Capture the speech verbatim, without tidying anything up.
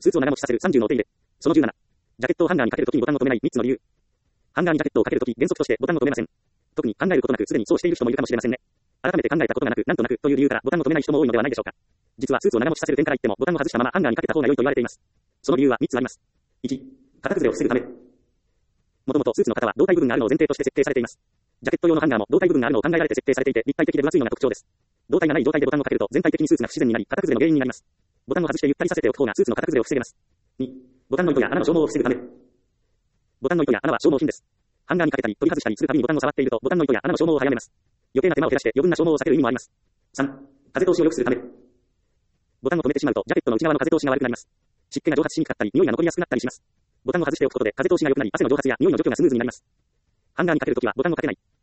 スーツを長持ちさせるさんじゅうのお手入れ。そのじゅうなな。ジャケットをハンガーにかけるときにボタンを留めないみっつの理由。ハンガーにジャケットをかけるとき、原則としてボタンを留めません。特に考えることなくすでにそうしている人もいるかもしれませんね。改めて考えたことがなく、なんとなくという理由からボタンを留めない人も多いのではないでしょうか。実はスーツを長持ちさせる点から言ってもボタンを外したままハンガーにかけた方が良いと言われています。その理由はみっつあります。いち、型崩れを防ぐため。もともとスーツの型は胴体部分があるのを前提として設計されています。ジャケット用のハンガーも胴体部分があるのを考えられて設計されていて立体的で分厚いのが特徴です。胴体がない状態でボタンをかけると全体的にスーツが不自然になり型崩れの原因になります。ボタンを外してゆったりさせておく方がスーツの型崩れを防げます。に、ボタンの糸や穴の消耗を防ぐため。ボタンの糸や穴は消耗品です。ハンガーにかけたり取り外したりするたびにボタンを触っているとボタンの糸や穴の消耗を早めます。余計な手間を減らして余分な消耗を避ける意味もあります。さん、風通しを良くするため。ボタンを止めてしまうとジャケットの内側の風通しが悪くなります。湿気が蒸発しにくかったり匂いが残りやすくなったりします。ボタンを外しておくことで風通しが良くなり汗の蒸発や匂いの除去がスムーズになります。ハンガーにかけるときはボタンをかけない。